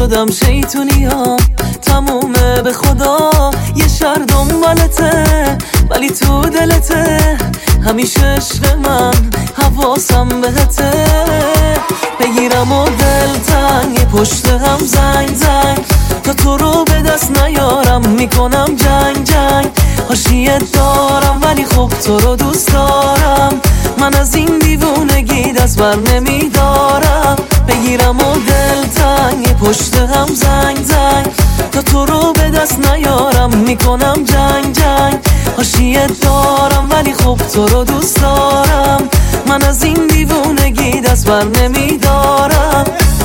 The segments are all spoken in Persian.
شدم شیطونیام تمومه به خدا، یه شهر دنبالته ولی تو دلته، همیشه عشق من حواسم بهته. بگیرم و دلتنگ پشت هم زنگ زنگ، تا تو رو به دست نیارم میکنم جنگ جنگ. حاشیه دارم ولی خب تو رو دوست دارم، من از این دیوونگی دست بر نمیدارم. بگیرم و دلتنگ پشت هم زنگ زنگ، تا تو رو به دست نیارم میکنم جنگ جنگ. حاشیه دارم ولی خب تو رو دوست دارم، من از این دیوونگی دست بر نمیدارم.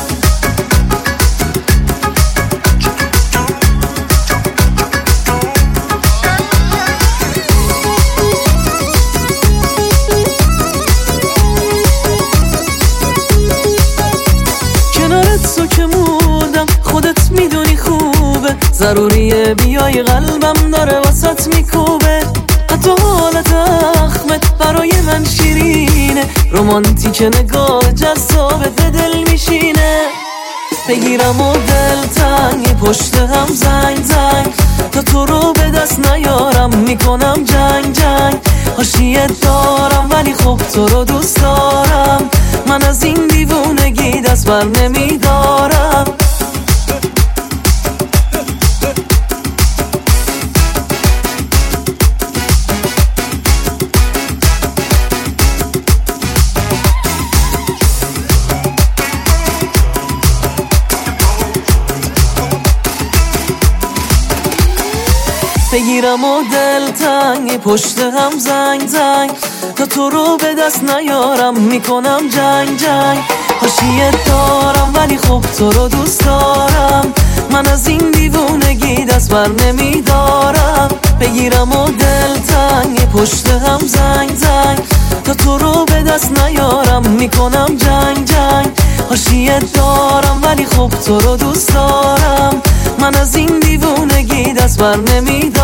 کنارت تو که موندم خودت میدونی خوبه، ضروریه بیای قلبم داره واسط میکوبه. حتی حالت اخمت برای من شیرینه، رومانتیک نگاه جذابت به دل میشینه. بگیرم و دلتنگ پشت هم زنگ زنگ، تا تو رو به دست نیارم میکنم جنگ جنگ. حاشیه دارم ولی خب تو رو دوست دارم، من از این دیوونگی دست بر نمیدارم. بگیرم و دلتنگ پشت هم زنگ زنگ، تا تو رو به دست نیارم میکنم جنگ جنگ. حاشیه دارم ولی خب تو رو دوست دارم، من از این دیوونگی دست بر نمیدارم. بگیرم و دلتنگ پشت هم زنگ زنگ، تا تو رو به دست نیارم میکنم جنگ جنگ. حاشیه دارم ولی خب تو رو دوست دارم، من از این دیوونگی دست بر نمیدارم.